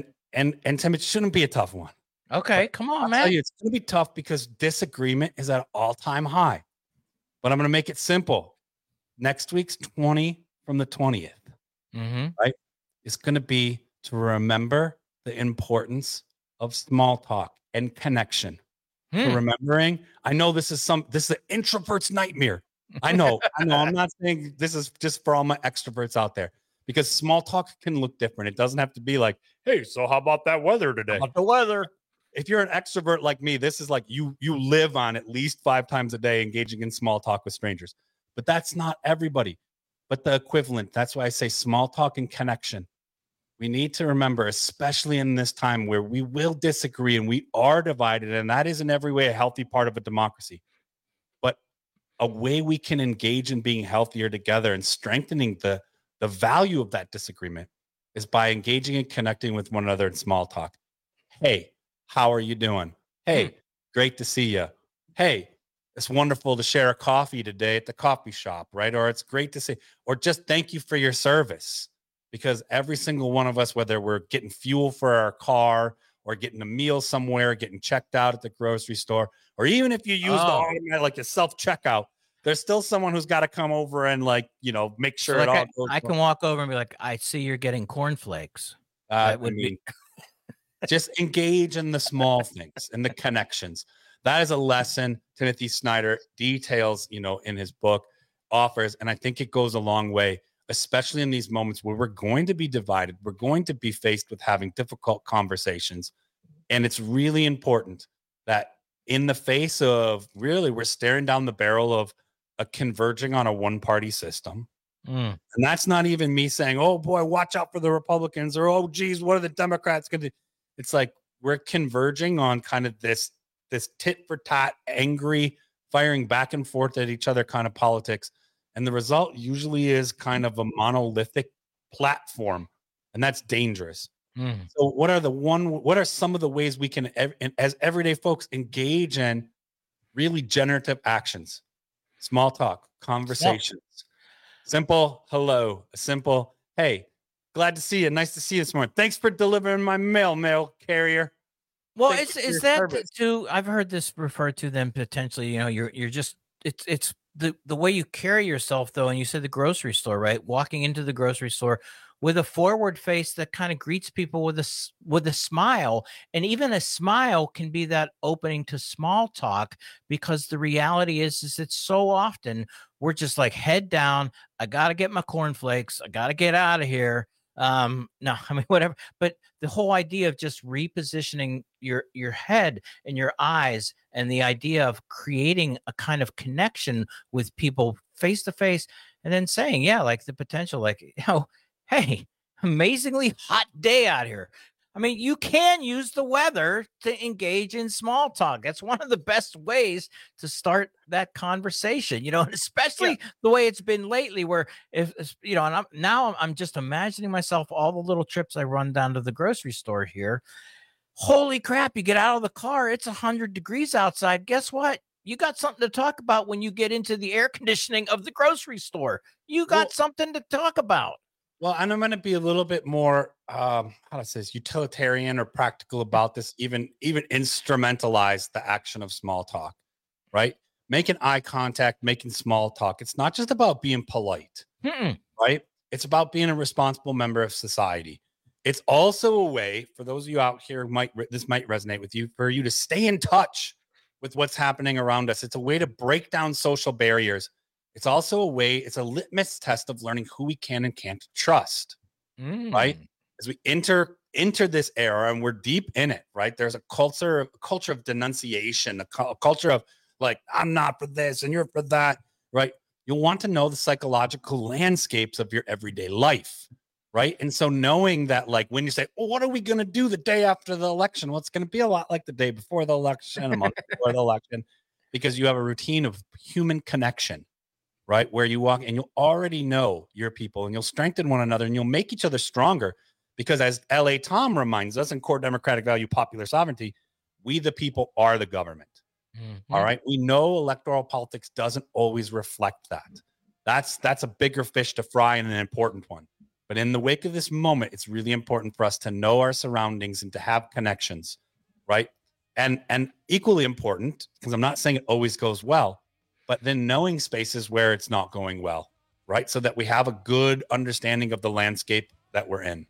Tim, it shouldn't be a tough one. Okay, but come on, I'll man. tell you, it's going to be tough because disagreement is at an all-time high. But I'm going to make it simple. Next week's 20 from the 20th, right? It's going to be to remember the importance of small talk and connection. For remembering, I know this is an introvert's nightmare. I know. I'm not saying this is just for all my extroverts out there, because small talk can look different. It doesn't have to be like, hey, so how about that weather today? How about the weather? If you're an extrovert like me, this is like you live on at least 5 times a day engaging in small talk with strangers. But that's not everybody. But the equivalent, that's why I say small talk and connection. We need to remember, especially in this time where we will disagree and we are divided, and that is in every way a healthy part of a democracy. But a way we can engage in being healthier together and strengthening the value of that disagreement is by engaging and connecting with one another in small talk. Hey, how are you doing? Hey, great to see you. Hey, it's wonderful to share a coffee today at the coffee shop, right? Or it's great to see, or just thank you for your service. Because every single one of us, whether we're getting fuel for our car or getting a meal somewhere, getting checked out at the grocery store, or even if you use the automatic, like a self-checkout, there's still someone who's got to come over and make sure it all goes. I can walk over and be like, I see you're getting cornflakes. That would be just engage in the small things and the connections. That is a lesson Timothy Snyder details, in his book, offers. And I think it goes a long way, especially in these moments where we're going to be divided. We're going to be faced with having difficult conversations. And it's really important that in the face of we're staring down the barrel of converging on a one-party system. And that's not even me saying, oh boy, watch out for the Republicans, or, oh geez, what are the Democrats going to do? It's like we're converging on kind of this tit for tat, angry, firing back and forth at each other kind of politics. And the result usually is kind of a monolithic platform. And that's dangerous. So what are some of the ways we can, as everyday folks, engage in really generative actions? Small talk, conversations, simple hello, a simple, hey, glad to see you. Nice to see you this morning. Thanks for delivering my mail carrier. Well, is that too? I've heard this referred to them potentially. You're just it's the way you carry yourself though. And you said the grocery store, right? Walking into the grocery store with a forward face that kind of greets people with a smile, and even a smile can be that opening to small talk, because the reality is it's so often we're just like head down. I got to get my cornflakes. I got to get out of here. Whatever. But the whole idea of just repositioning your head and your eyes, and the idea of creating a kind of connection with people face to face, and then saying, like the potential, like, hey, amazingly hot day out here. I mean, you can use the weather to engage in small talk. That's one of the best ways to start that conversation, and especially the way it's been lately, where and I'm just imagining myself all the little trips I run down to the grocery store here. Holy crap, you get out of the car, it's 100 degrees outside. Guess what? You got something to talk about when you get into the air conditioning of the grocery store. You got something to talk about. Well, and I'm going to be a little bit more, utilitarian or practical about this, even instrumentalize the action of small talk, right? Making eye contact, making small talk. It's not just about being polite, right? It's about being a responsible member of society. It's also a way for those of you out here this might resonate with you, for you to stay in touch with what's happening around us. It's a way to break down social barriers. It's also a way, it's a litmus test of learning who we can and can't trust, right? As we enter this era, and we're deep in it, right? There's a culture of denunciation, a culture of like, I'm not for this and you're for that, right? You'll want to know the psychological landscapes of your everyday life, right? And so knowing that, like, when you say, oh, what are we going to do the day after the election? Well, it's going to be a lot like the day before the election, a month before the election, because you have a routine of human connection, right? Where you walk and you'll already know your people, and you'll strengthen one another, and you'll make each other stronger. Because as L.A. Tom reminds us in Core Democratic Value, Popular Sovereignty, we the people are the government. All right. We know electoral politics doesn't always reflect that. That's a bigger fish to fry and an important one. But in the wake of this moment, it's really important for us to know our surroundings and to have connections, right? And equally important, because I'm not saying it always goes well, but then knowing spaces where it's not going well, right? So that we have a good understanding of the landscape that we're in.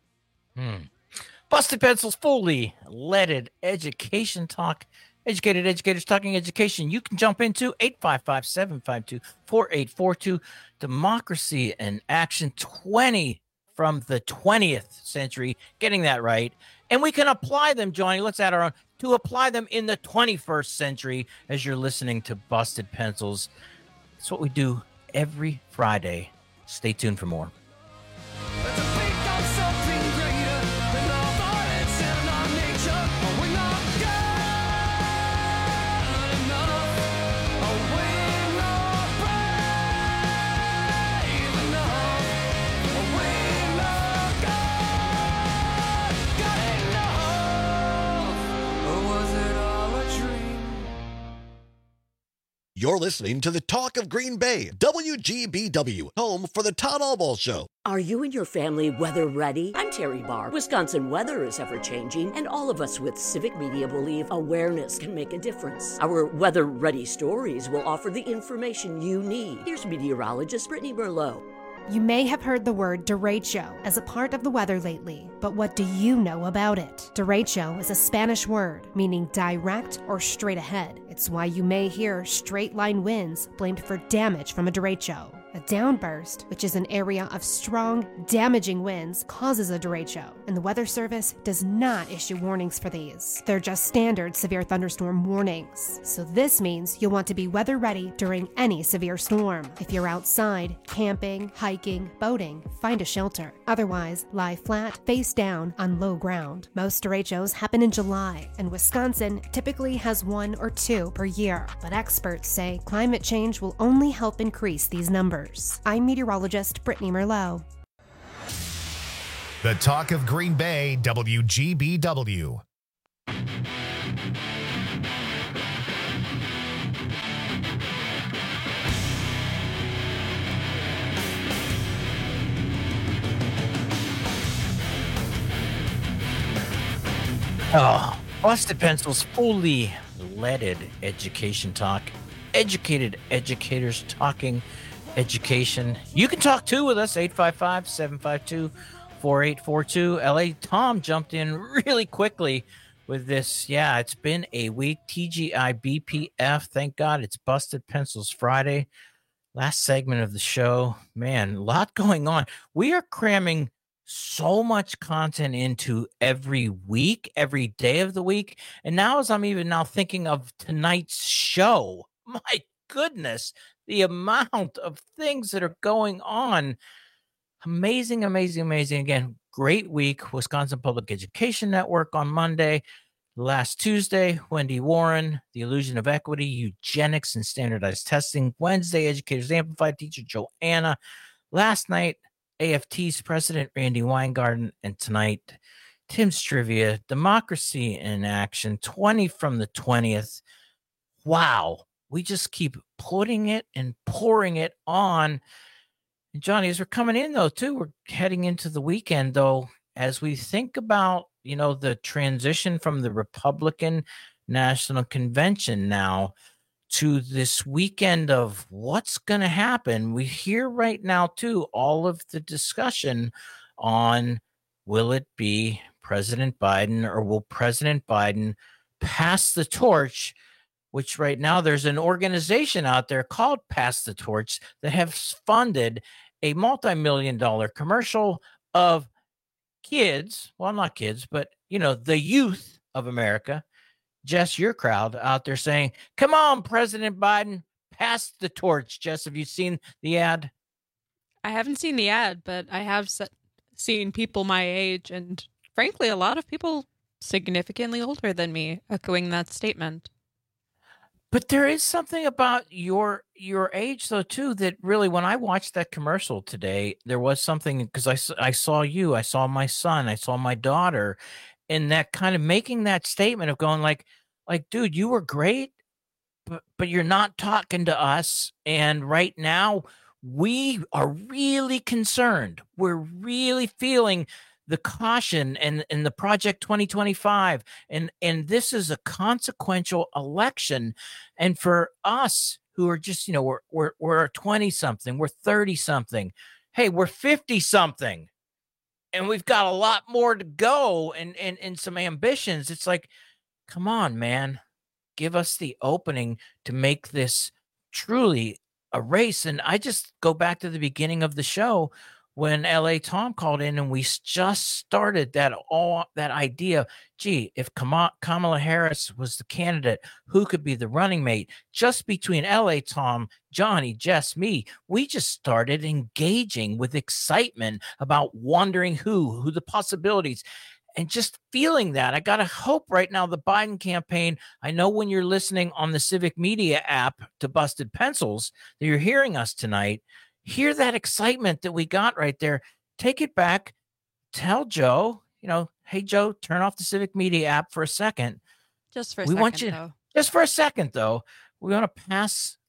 Busted Pencils, fully leaded education talk. Educated educators talking education. You can jump into 855-752-4842. Democracy in Action 20 from the 20th century. Getting that right. And we can apply them, Johnny. Let's add our own. To apply them in the 21st century as you're listening to Busted Pencils. That's what we do every Friday. Stay tuned for more. You're listening to the Talk of Green Bay, WGBW, home for the Todd Albaugh Show. Are you and your family weather ready? I'm Terry Barr. Wisconsin weather is ever changing, and all of us with Civic Media believe awareness can make a difference. Our weather ready stories will offer the information you need. Here's meteorologist Brittany Merlot. You may have heard the word derecho as a part of the weather lately, but what do you know about it? Derecho is a Spanish word meaning direct or straight ahead. It's why you may hear straight line winds blamed for damage from a derecho. A downburst, which is an area of strong, damaging winds, causes a derecho, and the Weather Service does not issue warnings for these. They're just standard severe thunderstorm warnings. So this means you'll want to be weather ready during any severe storm. If you're outside, camping, hiking, boating, find a shelter. Otherwise, lie flat, face down on low ground. Most derechos happen in July, and Wisconsin typically has 1 or 2 per year. But experts say climate change will only help increase these numbers. I'm meteorologist Brittany Merlot. The Talk of Green Bay, WGBW. Oh, Busted Pencil's fully leaded education talk. Educated educators talking education. You can talk too with us, 855-752-4842. LA Tom jumped in really quickly with this. Yeah, it's been a week. TGI BPF. Thank God it's Busted Pencils Friday. Last segment of the show. Man, a lot going on. We are cramming so much content into every week, every day of the week. And now as I'm even now thinking of tonight's show, my goodness, the amount of things that are going on. Amazing, amazing, amazing. Again, great week. Wisconsin Public Education Network on Monday. Last Tuesday, Wendy Warren, The Illusion of Equity, Eugenics and Standardized Testing. Wednesday, Educators Amplified, teacher Joanna. Last night, AFT's president, Randy Weingarten. And tonight, Tim's Trivia, Democracy in Action, 20 from the 20th. Wow. We just keep putting it and pouring it on. And Johnny, as we're coming in, though, too, we're heading into the weekend, though, as we think about, you know, the transition from the Republican National Convention now to this weekend of what's going to happen. We hear right now, too, all of the discussion on will it be President Biden or will President Biden pass the torch, which right now there's an organization out there called Pass the Torch that has funded a multi-million-dollar commercial of kids, well, not kids, but, you know, the youth of America, Jess, your crowd out there saying, come on, President Biden, pass the torch. Jess, have you seen the ad? I haven't seen the ad, but I have seen people my age and, frankly, a lot of people significantly older than me echoing that statement. But there is something about your age, though, too, that really, when I watched that commercial today, there was something, because I saw you, I saw my son, I saw my daughter, and that kind of making that statement of going like, dude, you were great, but you're not talking to us. And right now, we are really concerned. We're really feeling the caution and the Project 2025. And this is a consequential election. And for us who are just, you know, we're 20 something, we're 30 something. Hey, we're 50 something. And we've got a lot more to go and some ambitions. It's like, come on, man, give us the opening to make this truly a race. And I just go back to the beginning of the show when LA Tom called in and we just started that idea. Gee, if Kamala Harris was the candidate, who could be the running mate? Just between LA Tom, Johnny, Jess, me, we just started engaging with excitement about wondering who the possibilities, and just feeling that. I got to hope right now the Biden campaign, I know when you're listening on the Civic Media app to Busted Pencils that you're hearing us tonight, hear that excitement that we got right there. Take it back. Tell Joe, you know, hey, Joe, turn off the Civic Media app for a second. Just for a second, though. Just for a second, though. We want to pass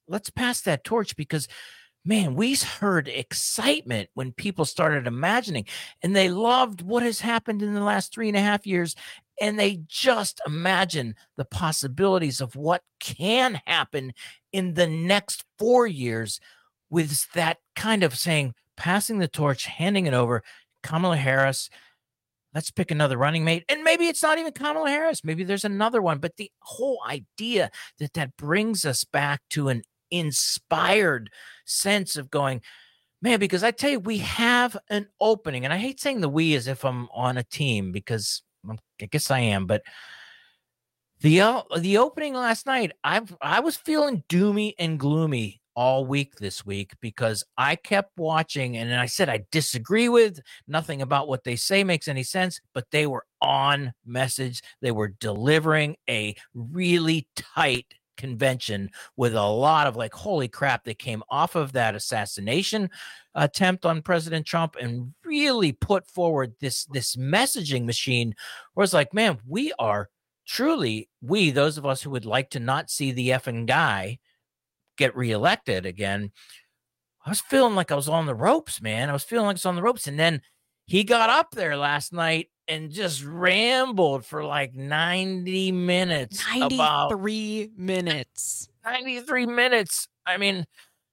let's pass that torch because, man, we heard excitement when people started imagining, and they loved what has happened in the last 3.5 years. And they just imagine the possibilities of what can happen in the next 4 years with that kind of saying, passing the torch, handing it over. Kamala Harris, let's pick another running mate. And maybe it's not even Kamala Harris. Maybe there's another one. But the whole idea that brings us back to an inspired sense of going, man, because I tell you, we have an opening. And I hate saying the we as if I'm on a team because I guess I am. But the opening last night, I was feeling doomy and gloomy all week this week because I kept watching and I said I disagree with nothing about what they say makes any sense, but they were on message. They were delivering a really tight convention with a lot of like, holy crap, they came off of that assassination attempt on President Trump and really put forward this messaging machine where it's like, man, we are truly, those of us who would like to not see the effing guy get reelected again. I was feeling like I was on the ropes, man. I was feeling like I was on the ropes. And then he got up there last night and just rambled for like 90 minutes. 93 minutes. 93 minutes. I mean,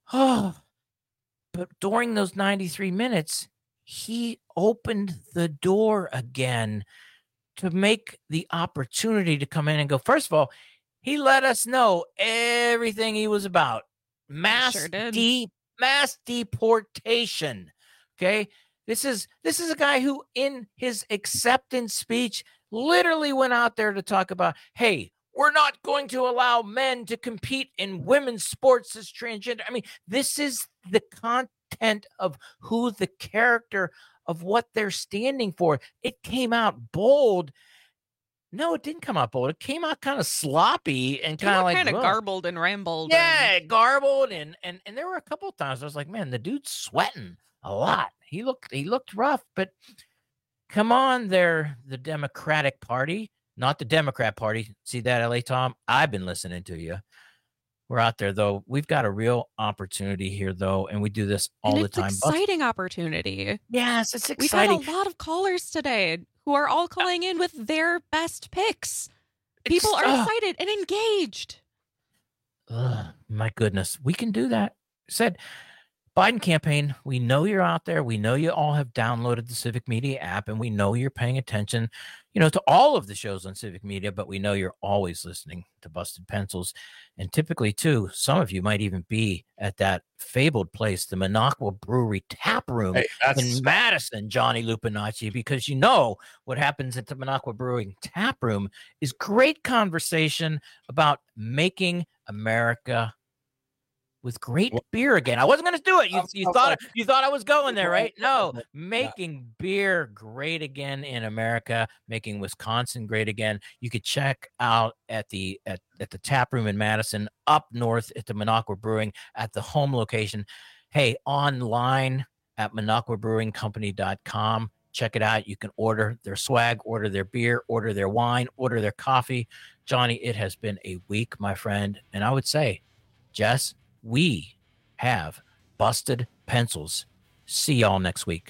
but during those 93 minutes, he opened the door again to make the opportunity to come in and go. First of all, he let us know everything he was about. Mass deportation. Okay. This is a guy who in his acceptance speech literally went out there to talk about, hey, we're not going to allow men to compete in women's sports as transgender. I mean, this is the content of who the character of what they're standing for. It came out bold. No, it didn't come out bold. It came out kind of sloppy and kind of like garbled and rambled. Yeah, garbled and there were a couple of times I was like, man, the dude's sweating a lot. He looked rough, but come on, they're the Democratic Party, not the Democrat Party. See that, LA Tom? I've been listening to you. We're out there though. We've got a real opportunity here though, and we do this all the time. Exciting opportunity. Yes, it's exciting. We've had a lot of callers today who are all calling in with their best picks. People are excited and engaged. My goodness, we can do that. Said Biden campaign, we know you're out there. We know you all have downloaded the Civic Media app, and we know you're paying attention, to all of the shows on Civic Media, but we know you're always listening to Busted Pencils. And typically, too, some of you might even be at that fabled place, the Minocqua Brewery Tap Room in Madison, Johnny Lupinacci, because what happens at the Minocqua Brewing Tap Room is great conversation about making America with great beer again. I wasn't going to do it. You thought I was going there, right? No, making beer great again in America, making Wisconsin great again. You could check out at the tap room in Madison, up north at the Minocqua Brewing at the home location. Hey, online at MinocquaBrewingCompany.com. Check it out. You can order their swag, order their beer, order their wine, order their coffee. Johnny, it has been a week, my friend, and I would say, Jess, we have Busted Pencils. See y'all next week.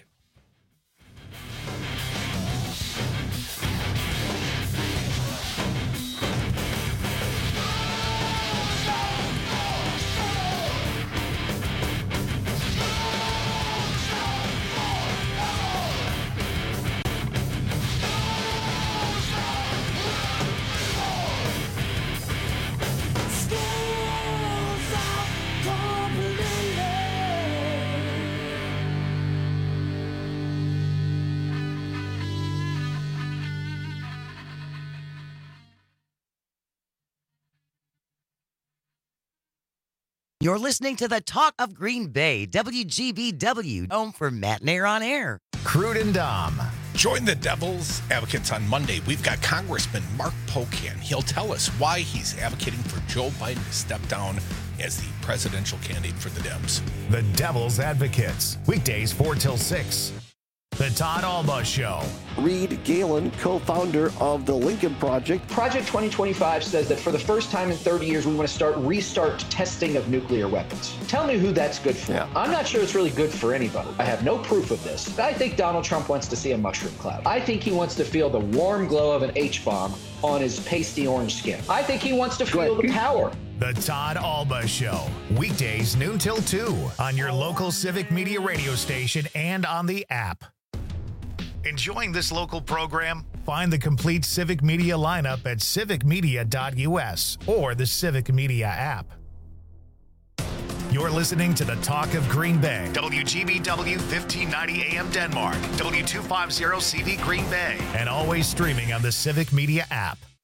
You're listening to the Talk of Green Bay, WGBW, home for Matt Nair on Air. Crude and Dom. Join the Devil's Advocates on Monday. We've got Congressman Mark Pocan. He'll tell us why he's advocating for Joe Biden to step down as the presidential candidate for the Dems. The Devil's Advocates. Weekdays 4 till 6. The Todd Alba Show. Reed Galen, co-founder of the Lincoln Project. Project 2025 says that for the first time in 30 years, we want to restart testing of nuclear weapons. Tell me who that's good for. Yeah. I'm not sure it's really good for anybody. I have no proof of this. But I think Donald Trump wants to see a mushroom cloud. I think he wants to feel the warm glow of an H-bomb on his pasty orange skin. I think he wants to feel the power. The Todd Alba Show. Weekdays noon till 2 on your local Civic Media radio station and on the app. Enjoying this local program? Find the complete Civic Media lineup at civicmedia.us or the Civic Media app. You're listening to the Talk of Green Bay. WGBW 1590 AM Denmark. W250 CV Green Bay. And always streaming on the Civic Media app.